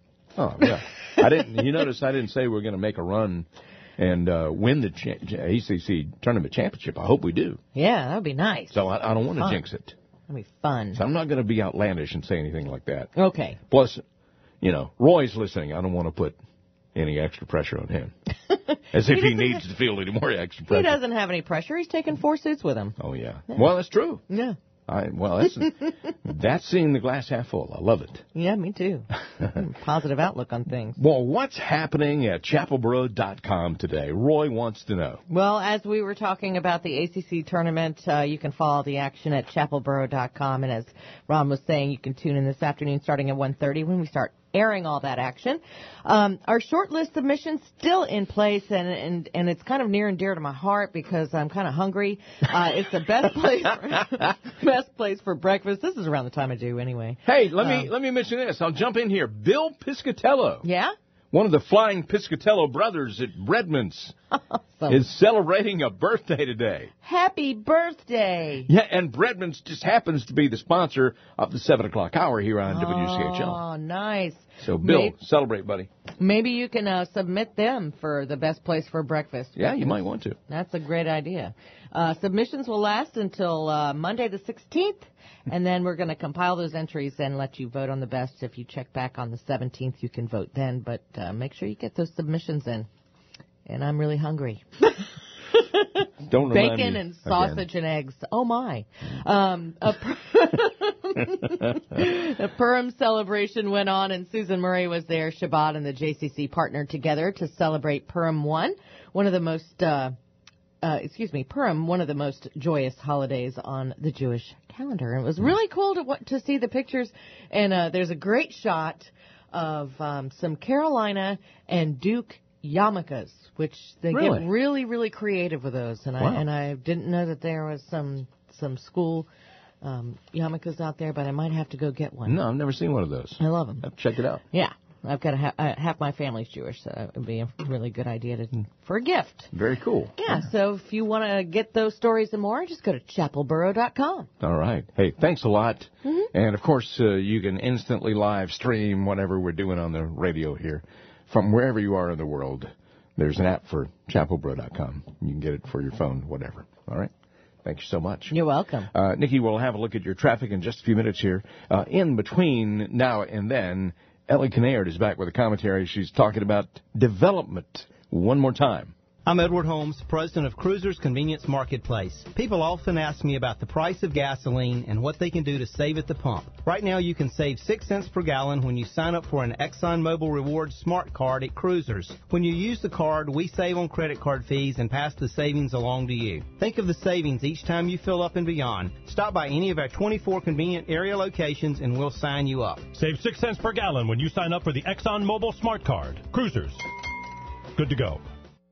Oh yeah, I didn't. You notice I didn't say we're going to make a run and uh, win the cha- A C C tournament championship. I hope we do. Yeah, that would be nice. So I, I don't want to jinx it. That'd be fun. So I'm not going to be outlandish and say anything like that. Okay. Plus, you know, Roy's listening. I don't want to put any extra pressure on him. As if he, he needs to feel any more extra pressure. He doesn't have any pressure. He's taking four suits with him. Oh, yeah. yeah. Well, that's true. Yeah. I, well, that's, that's seeing the glass half full. I love it. Yeah, me too. Positive outlook on things. Well, what's happening at chapel boro dot com today? Roy wants to know. Well, as we were talking about the A C C tournament, uh, you can follow the action at chapel boro dot com. And as Ron was saying, you can tune in this afternoon starting at one thirty when we start airing all that action. Um, our short list submissions still in place, and, and and it's kind of near and dear to my heart because I'm kind of hungry. Uh, it's the best place for, best place for breakfast. This is around the time I do anyway. Hey, let me Um, let me mention this. I'll jump in here. Bill Piscatello. Yeah? One of the flying Piscatello brothers at Redmond's Awesome. is celebrating a birthday today. Happy birthday. Yeah, and Redmond's just happens to be the sponsor of the seven o'clock hour here on W C H L. Oh, nice. So, Bill, Maybe, celebrate, buddy. maybe you can uh, submit them for the best place for breakfast. Yeah, you might want to. That's a great idea. Uh, submissions will last until uh, Monday the sixteenth, and then we're going to compile those entries and let you vote on the best. If you check back on the seventeenth, you can vote then, but uh, make sure you get those submissions in. And I'm really hungry. Don't remind Bacon me and sausage again. and eggs. Oh, my. Um, a, a Purim celebration went on, and Susan Murray was there. Shabbat and the J C C partnered together to celebrate Purim one, one of the most, uh, uh, excuse me, Purim, one of the most joyous holidays on the Jewish calendar. And it was really cool to to see the pictures, and uh, there's a great shot of um, some Carolina and Duke yarmulkes, which they Really? get really, really creative with those. And Wow. I and I didn't know that there was some some school um, yarmulkes out there, but I might have to go get one. No, I've never seen one of those. I love them. Have to check it out. Yeah, I've got a ha- uh, half my family's Jewish, so it would be a really good idea to for a gift. Very cool. Yeah, so if you want to get those stories and more, just go to chapel boro dot com. All right. Hey, thanks a lot. Mm-hmm. And, of course, uh, you can instantly live stream whatever we're doing on the radio here from wherever you are in the world. There's an app for chapel boro dot com. You can get it for your phone, whatever. All right? Thank you so much. You're welcome. Uh, Nikki, we'll have a look at your traffic in just a few minutes here. Uh, in between now and then, Ellie Kinnaird is back with a commentary. She's talking about development one more time. I'm Edward Holmes, president of Cruisers Convenience Marketplace. People often ask me about the price of gasoline and what they can do to save at the pump. Right now, you can save six cents per gallon when you sign up for an ExxonMobil Rewards Smart Card at Cruisers. When you use the card, we save on credit card fees and pass the savings along to you. Think of the savings each time you fill up and beyond. Stop by any of our twenty-four convenient area locations and we'll sign you up. Save six cents per gallon when you sign up for the ExxonMobil Smart Card. Cruisers. Good to go.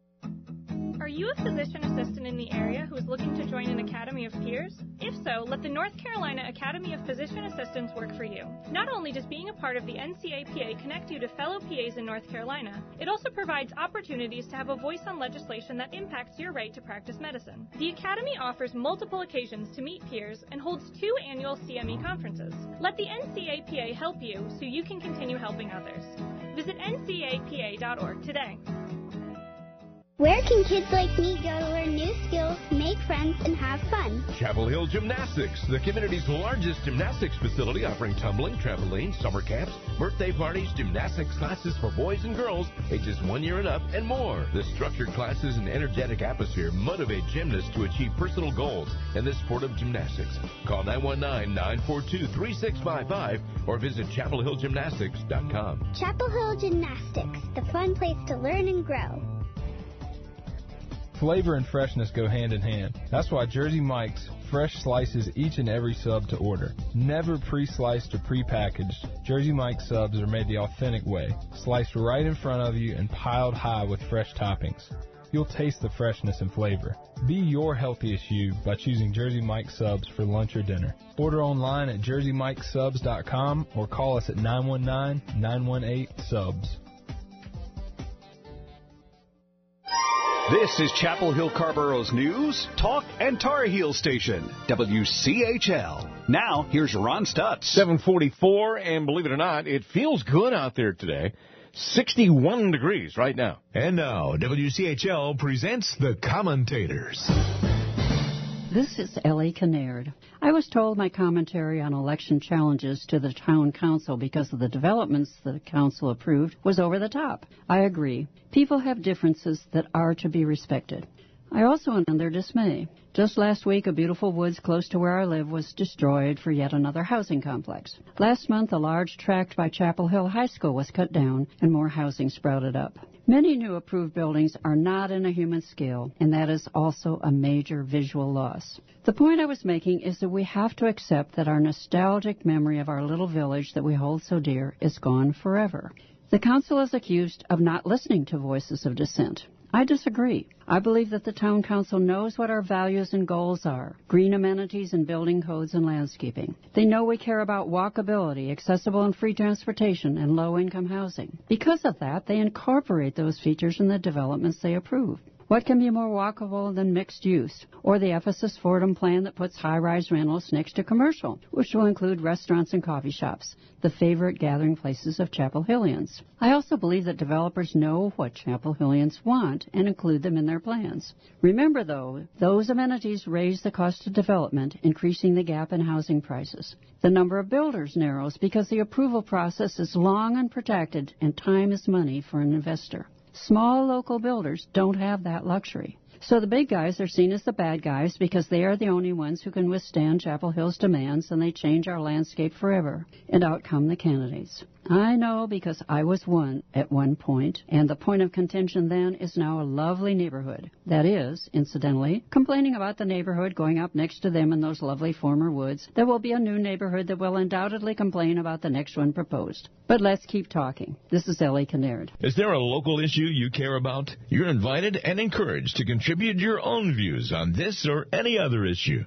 Are you a physician assistant in the area who is looking to join an Academy of Peers? If so, let the North Carolina Academy of Physician Assistants work for you. Not only does being a part of the N C A P A connect you to fellow P As in North Carolina, it also provides opportunities to have a voice on legislation that impacts your right to practice medicine. The Academy offers multiple occasions to meet peers and holds two annual C M E conferences. Let the N C A P A help you so you can continue helping others. Visit N C A P A dot org today. Where can kids like me go to learn new skills, make friends, and have fun? Chapel Hill Gymnastics, the community's largest gymnastics facility, offering tumbling, trampoline, summer camps, birthday parties, gymnastics classes for boys and girls ages one year and up, and more. The structured classes and energetic atmosphere motivate gymnasts to achieve personal goals in the sport of gymnastics. Call nine one nine, nine four two, three six five five or visit chapel hill gymnastics dot com. Chapel Hill Gymnastics, the fun place to learn and grow. Flavor and freshness go hand in hand. That's why Jersey Mike's fresh slices each and every sub to order. Never pre-sliced or pre-packaged, Jersey Mike's subs are made the authentic way, sliced right in front of you and piled high with fresh toppings. You'll taste the freshness and flavor. Be your healthiest you by choosing Jersey Mike's subs for lunch or dinner. Order online at jersey mike subs dot com or call us at nine one nine, nine one eight, subs. This is Chapel Hill Carborough's news, talk, and Tar Heel station, W C H L. Now, here's Ron Stutz. seven forty-four, and believe it or not, it feels good out there today. sixty-one degrees right now. And now, W C H L presents the commentators. This is Ellie Kinnaird. I was told my commentary on election challenges to the town council because of the developments the council approved was over the top. I agree. People have differences that are to be respected. I also understand their dismay. Just last week, a beautiful woods close to where I live was destroyed for yet another housing complex. Last month, a large tract by Chapel Hill High School was cut down and more housing sprouted up. Many new approved buildings are not in a human scale, and that is also a major visual loss. The point I was making is that we have to accept that our nostalgic memory of our little village that we hold so dear is gone forever. The council is accused of not listening to voices of dissent. I disagree. I believe that the town council knows what our values and goals are: green amenities and building codes and landscaping. They know we care about walkability, accessible and free transportation, and low-income housing. Because of that, they incorporate those features in the developments they approve. What can be more walkable than mixed use? Or the Ephesus Fordham plan that puts high-rise rentals next to commercial, which will include restaurants and coffee shops, the favorite gathering places of Chapel Hillians. I also believe that developers know what Chapel Hillians want and include them in their plans. Remember, though, those amenities raise the cost of development, increasing the gap in housing prices. The number of builders narrows because the approval process is long and protracted, and time is money for an investor. Small local builders don't have that luxury. So the big guys are seen as the bad guys because they are the only ones who can withstand Chapel Hill's demands, and they change our landscape forever. And out come the candidates. I know because I was one at one point, and the point of contention then is now a lovely neighborhood. That is, incidentally, complaining about the neighborhood going up next to them in those lovely former woods. There will be a new neighborhood that will undoubtedly complain about the next one proposed. But let's keep talking. This is Ellie Kinnaird. Is there a local issue you care about? You're invited and encouraged to contribute your own views on this or any other issue.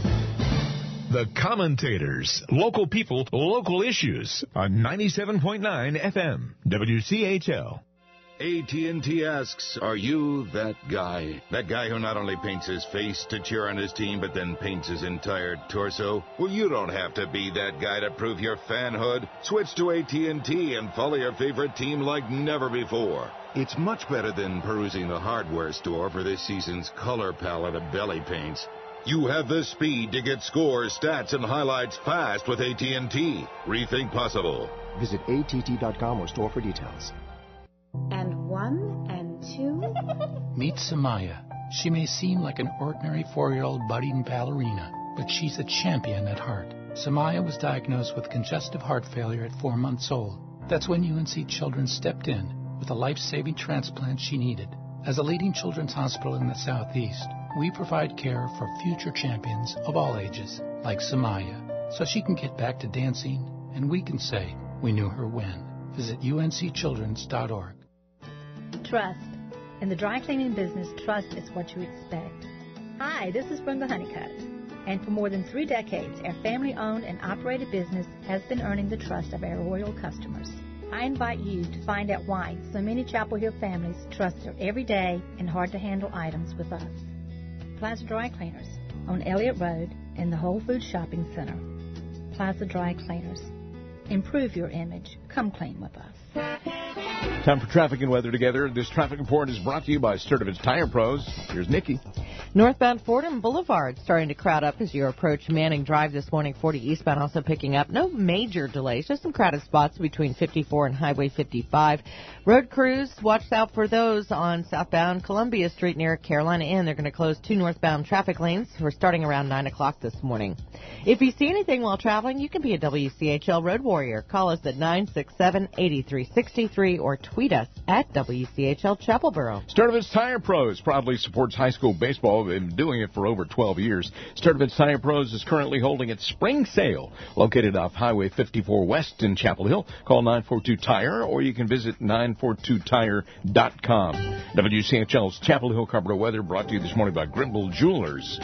The Commentators. Local people, local issues on ninety-seven point nine F M, W C H L. A T and T asks, are you that guy? That guy who not only paints his face to cheer on his team, but then paints his entire torso? Well, you don't have to be that guy to prove your fanhood. Switch to A T and T and follow your favorite team like never before. It's much better than perusing the hardware store for this season's color palette of belly paints. You have the speed to get scores, stats, and highlights fast with A T and T. Rethink possible. Visit A T T dot com or store for details. And one, and two. Meet Samaya. She may seem like an ordinary four-year-old budding ballerina, but she's a champion at heart. Samaya was diagnosed with congestive heart failure at four months old. That's when U N C Children stepped in with a life-saving transplant she needed. As a leading children's hospital in the Southeast, we provide care for future champions of all ages, like Samaya, so she can get back to dancing, and we can say we knew her when. Visit U N C children's dot org. Trust. In the dry cleaning business, trust is what you expect. Hi, this is Brenda Honeycutt. And for more than three decades, our family-owned and operated business has been earning the trust of our loyal customers. I invite you to find out why so many Chapel Hill families trust their everyday and hard-to-handle items with us. Plaza Dry Cleaners on Elliott Road in the Whole Foods Shopping Center. Plaza Dry Cleaners. Improve your image. Come clean with us. Time for traffic and weather together. This traffic report is brought to you by Sturtevant's Tire Pros. Here's Nikki. Northbound Fordham Boulevard starting to crowd up as you approach Manning Drive this morning. forty eastbound also picking up. No major delays, just some crowded spots between fifty-four and Highway fifty-five. Road crews, watch out for those on southbound Columbia Street near Carolina Inn. They're going to close two northbound traffic lanes. We're starting around nine o'clock this morning. If you see anything while traveling, you can be a W C H L Road Warrior. Call us at nine six seven, eight three six three or tweet us at W C H L Chapelboro. Sturtevant's Tire Pros proudly supports high school baseball. They've been doing it for over twelve years. Sturtevant's Tire Pros is currently holding its spring sale located off Highway fifty-four West in Chapel Hill. Call nine four two tire or you can visit nine four two tire dot com. W C H L's Chapel Hill Carpenter weather brought to you this morning by Grimble Jewelers.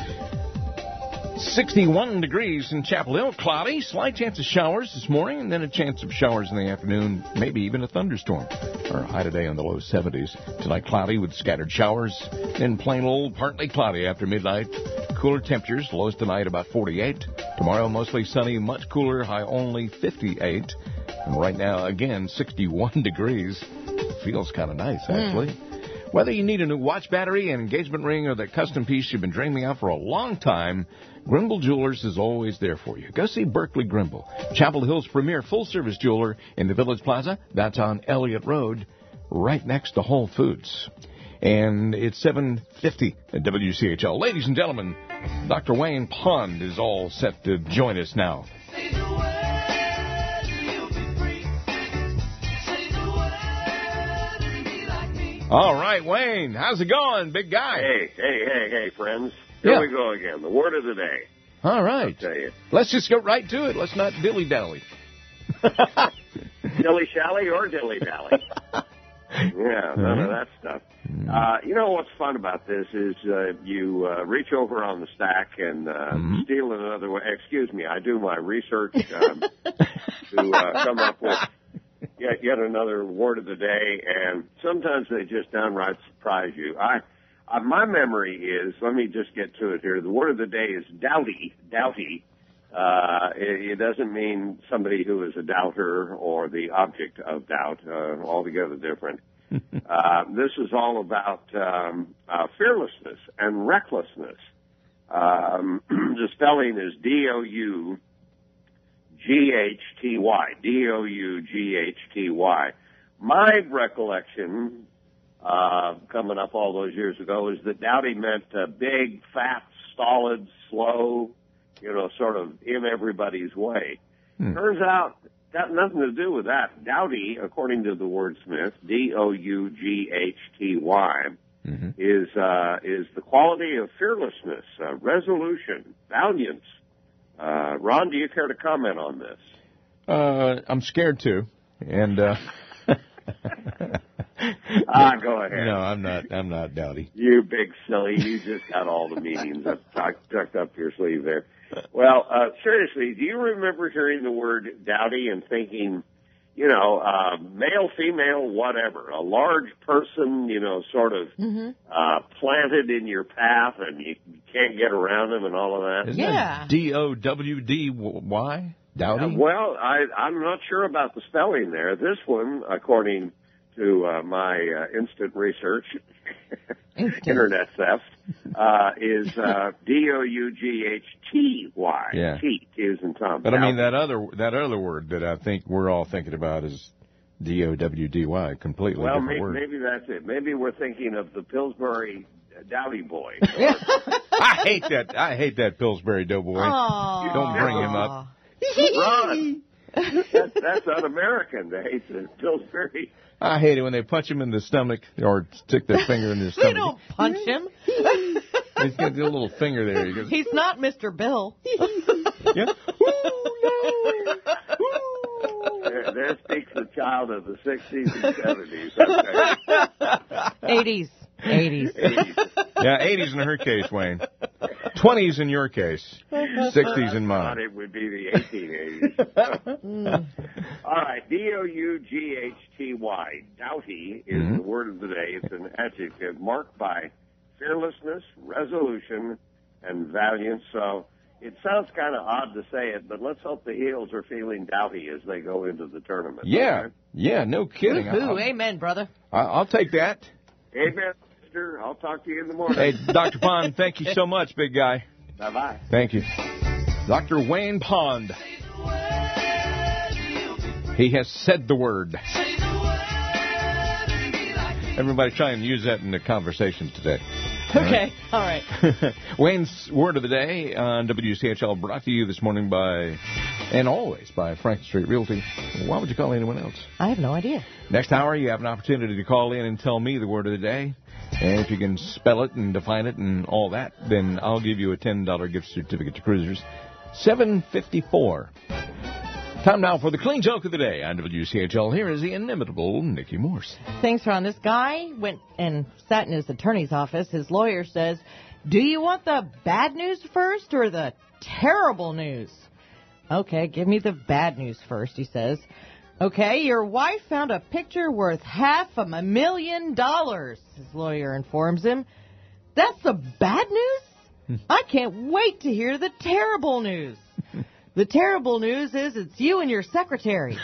sixty-one degrees in Chapel Hill, cloudy, slight chance of showers this morning, and then a chance of showers in the afternoon, maybe even a thunderstorm. Our high today in the low seventies. Tonight, cloudy with scattered showers, then plain old partly cloudy after midnight. Cooler temperatures, lowest tonight about forty-eight. Tomorrow, mostly sunny, much cooler, high only fifty-eight. And right now, again, sixty-one degrees. Feels kind of nice, actually. Mm. Whether you need a new watch battery, an engagement ring, or that custom piece you've been dreaming of for a long time, Grimble Jewelers is always there for you. Go see Berkeley Grimble, Chapel Hill's premier full-service jeweler in the Village Plaza. That's on Elliott Road, right next to Whole Foods. And it's seven fifty at W C H L. Ladies and gentlemen, Doctor Wayne Pond is all set to join us now. All right, Wayne, how's it going, big guy? Hey, hey, hey, hey, friends. Here Yeah. we go again. The word of the day. All right. I'll tell you. Let's just go right to it. Let's not dilly-dally. Dilly-shally or dilly-dally. Yeah, none of that stuff. Uh, you know what's fun about this is uh, you uh, reach over on the stack and uh, Mm-hmm. steal another way. Excuse me, I do my research um, to uh, come up with yet, yet another word of the day, and sometimes they just downright surprise you. I, uh, my memory is, let me just get to it here. The word of the day is doughty, doughty. Uh, it, it doesn't mean somebody who is a doubter or the object of doubt, uh, altogether different. Uh, this is all about um, uh, fearlessness and recklessness. Um, the spelling is D O U G H T Y, D O U G H T Y. My recollection, uh, coming up all those years ago, is that doughty meant uh, big, fat, stolid, slow, you know, sort of in everybody's way. Hmm. Turns out, got nothing to do with that. Doughty, according to the wordsmith, D O U G H T Y, Mm-hmm. is uh, is the quality of fearlessness, uh, resolution, valiance. Uh, Ron, do you care to comment on this? Uh, I'm scared to, and uh, ah, go ahead. No, I'm not. I'm not dowdy. You big silly! You just got all the meanings tucked, tucked up your sleeve there. Well, uh, seriously, do you remember hearing the word dowdy and thinking, you know, uh, male, female, whatever, a large person, you know, sort of Mm-hmm. uh, planted in your path and you, you can't get around him and all of that? Isn't Yeah. that D O W D Y? Dowdy? Uh, well, I, I'm not sure about the spelling there. This one, according to uh, my uh, instant research, internet theft, uh, is uh, D O U G H T Y. Yeah. T, T is in Tom. But I mean Now, that other that other word that I think we're all thinking about is D O W D Y, completely well, different maybe, word. maybe that's it. Maybe we're thinking of the Pillsbury Dowdy Boy. I hate that. I hate that Pillsbury Doughboy. Aw. Don't bring him up. Ron, that's, that's un-American to hate the Pillsbury. I hate it when they punch him in the stomach or stick their finger in their They stomach. don't punch him. He's got the little finger there. He goes, He's not Mister Bill. yeah. There, there speaks the child of the sixties and seventies. Okay. eighties. eighties. eighties. Yeah, eighties in her case, Wayne. twenties in your case. sixties in I thought mine. it would be the eighteen eighties. All right, D O U G H T Y. Doughty is Mhm. the word of the day. It's an adjective marked by fearlessness, resolution, and valiance. So it sounds kind of odd to say it, but let's hope the Heels are feeling doughty as they go into the tournament. Yeah. Okay? Yeah, no kidding. Woohoo, I'll, amen, brother. I'll take that. Amen, sister. I'll talk to you in the morning. Hey, Doctor Pond, thank you so much, big guy. Bye-bye. Thank you. Doctor Wayne Pond. He has said the word. Everybody try and use that in the conversations today. Okay, all right. Wayne's Word of the Day on W C H L, brought to you this morning by, and always by, Franklin Street Realty. Why would you call anyone else? I have no idea. Next hour, you have an opportunity to call in and tell me the word of the day. And if you can spell it and define it and all that, then I'll give you a ten dollar gift certificate to Cruisers. seven fifty-four. Time now for the clean joke of the day on W C H L. Here is the inimitable Nikki Morse. Thanks, Ron. This guy went and sat in his attorney's office. His lawyer says, do you want the bad news first or the terrible news? Okay, give me the bad news first, he says. Okay, your wife found a picture worth half a million dollars, his lawyer informs him. That's the bad news? I can't wait to hear the terrible news. The terrible news is it's you and your secretary.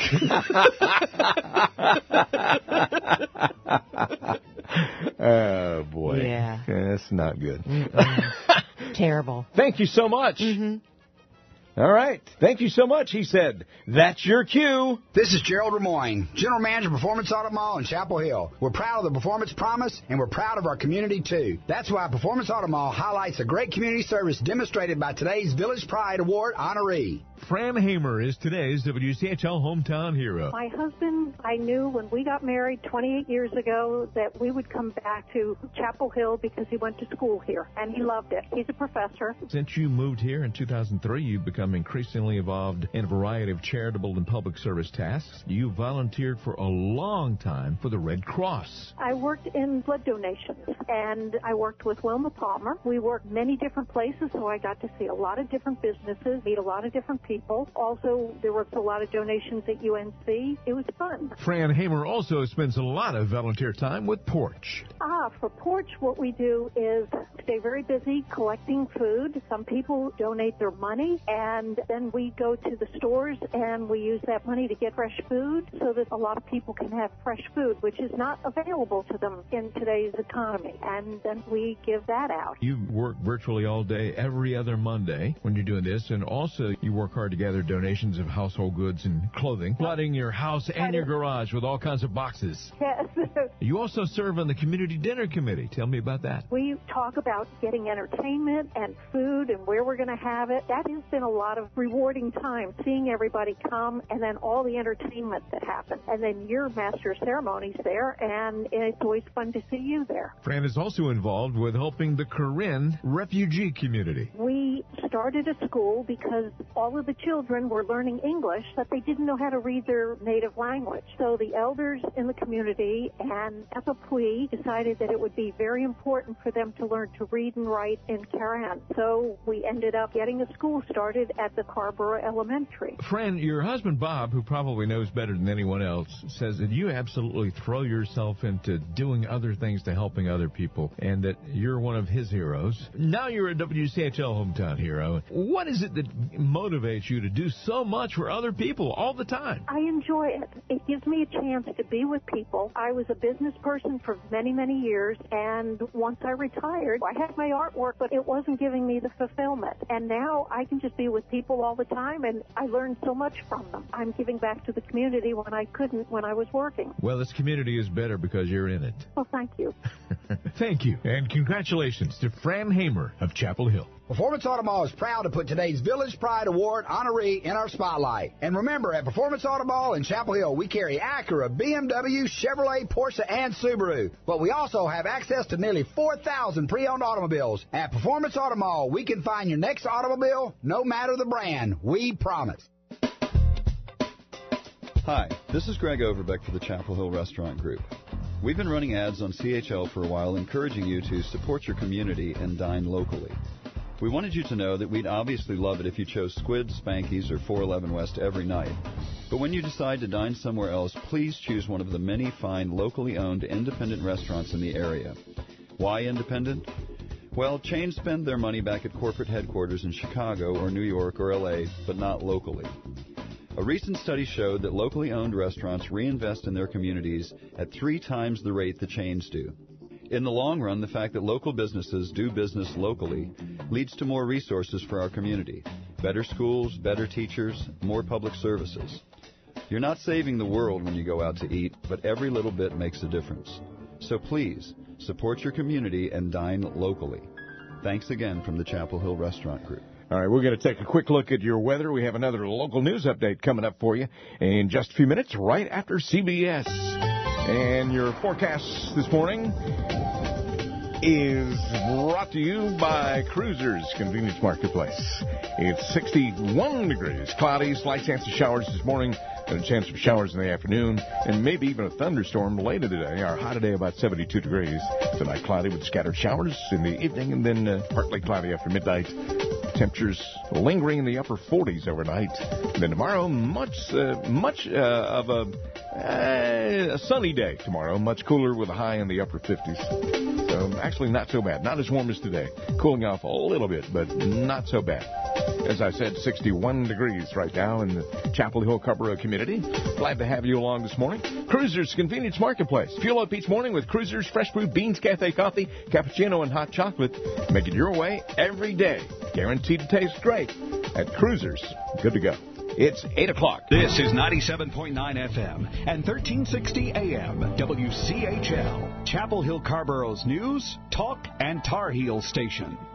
Oh, boy. Yeah. That's not good. Terrible. Thank you so much. Mm-hmm. All right. Thank you so much, he said. That's your cue. This is Gerald Lemoyne, General Manager of Performance Auto Mall in Chapel Hill. We're proud of the Performance Promise, and we're proud of our community, too. That's why Performance Auto Mall highlights the great community service demonstrated by today's Village Pride Award honoree. Fran Hamer is today's W C H L hometown hero. My husband, I knew when we got married twenty-eight years ago that we would come back to Chapel Hill because he went to school here, and he loved it. He's a professor. Since you moved here in two thousand three, you've become increasingly involved in a variety of charitable and public service tasks. You volunteered for a long time for the Red Cross. I worked in blood donations, and I worked with Wilma Palmer. We worked many different places, so I got to see a lot of different businesses, meet a lot of different people. Also, there was a lot of donations at U N C. It was fun. Fran Hamer also spends a lot of volunteer time with Porch. Ah, for Porch, what we do is stay very busy collecting food. Some people donate their money, and then we go to the stores and we use that money to get fresh food so that a lot of people can have fresh food, which is not available to them in today's economy. And then we give that out. You work virtually all day, every other Monday when you're doing this, and also you work hard to gather donations of household goods and clothing, flooding your house and your garage with all kinds of boxes. Yes. You also serve on the Community Dinner Committee. Tell me about that. We talk about getting entertainment and food and where we're going to have it. That has been a lot of rewarding time, seeing everybody come and then all the entertainment that happens. And then your master of ceremonies there, and it's always fun to see you there. Fran is also involved with helping the Corinne refugee community. We started a school because all of the children were learning English, but they didn't know how to read their native language. So the elders in the community and Epapui decided that it would be very important for them to learn to read and write in Karen. So we ended up getting a school started at the Carborough Elementary. Fran, your husband Bob, who probably knows better than anyone else, says that you absolutely throw yourself into doing other things to helping other people, and that you're one of his heroes. Now you're a W C H L hometown hero. What is it that motivates you to do so much for other people all the time? I enjoy it. It gives me a chance to be with people. I was a business person for many, many years, and once I retired, I had my artwork, but it wasn't giving me the fulfillment. And now I can just be with people all the time, and I learn so much from them. I'm giving back to the community when I couldn't when I was working. Well, this community is better because you're in it. Well, thank you. Thank you, and congratulations to Fran Hamer of Chapel Hill. Performance Auto Mall is proud to put today's Village Pride Award honoree in our spotlight. And remember, at Performance Auto Mall in Chapel Hill, we carry Acura, B M W, Chevrolet, Porsche, and Subaru. But we also have access to nearly four thousand pre-owned automobiles. At Performance Auto Mall, we can find your next automobile, no matter the brand. We promise. Hi, this is Greg Overbeck for the Chapel Hill Restaurant Group. We've been running ads on C H L for a while, encouraging you to support your community and dine locally. We wanted you to know that we'd obviously love it if you chose Squid, Spanky's, or four eleven West every night. But when you decide to dine somewhere else, please choose one of the many fine locally owned independent restaurants in the area. Why independent? Well, chains spend their money back at corporate headquarters in Chicago or New York or L A, but not locally. A recent study showed that locally owned restaurants reinvest in their communities at three times the rate the chains do. In the long run, the fact that local businesses do business locally leads to more resources for our community. Better schools, better teachers, more public services. You're not saving the world when you go out to eat, but every little bit makes a difference. So please, support your community and dine locally. Thanks again from the Chapel Hill Restaurant Group. All right, we're going to take a quick look at your weather. We have another local news update coming up for you in just a few minutes, right after C B S. And your forecast this morning is brought to you by Cruisers Convenience Marketplace. It's sixty-one degrees, cloudy, slight chance of showers this morning, and a chance of showers in the afternoon, and maybe even a thunderstorm later today. Our high today about seventy-two degrees. Tonight cloudy with scattered showers in the evening, and then uh, partly cloudy after midnight. Temperatures lingering in the upper forties overnight. And then tomorrow, much uh, much uh, of a, uh, a sunny day tomorrow. Much cooler with a high in the upper fifties. So actually not so bad. Not as warm as today. Cooling off a little bit, but not so bad. As I said, sixty-one degrees right now in the Chapel Hill Carborough community. Glad to have you along this morning. Cruisers Convenience Marketplace. Fuel up each morning with Cruisers Fresh Brewed Beans Cafe Coffee, cappuccino, and hot chocolate. Make it your way every day. Guaranteed to taste great. at Cruisers. Good to go. It's eight o'clock. This is ninety-seven point nine F M and thirteen sixty A M W C H L, Chapel Hill Carborough's news, talk, and Tar Heel station.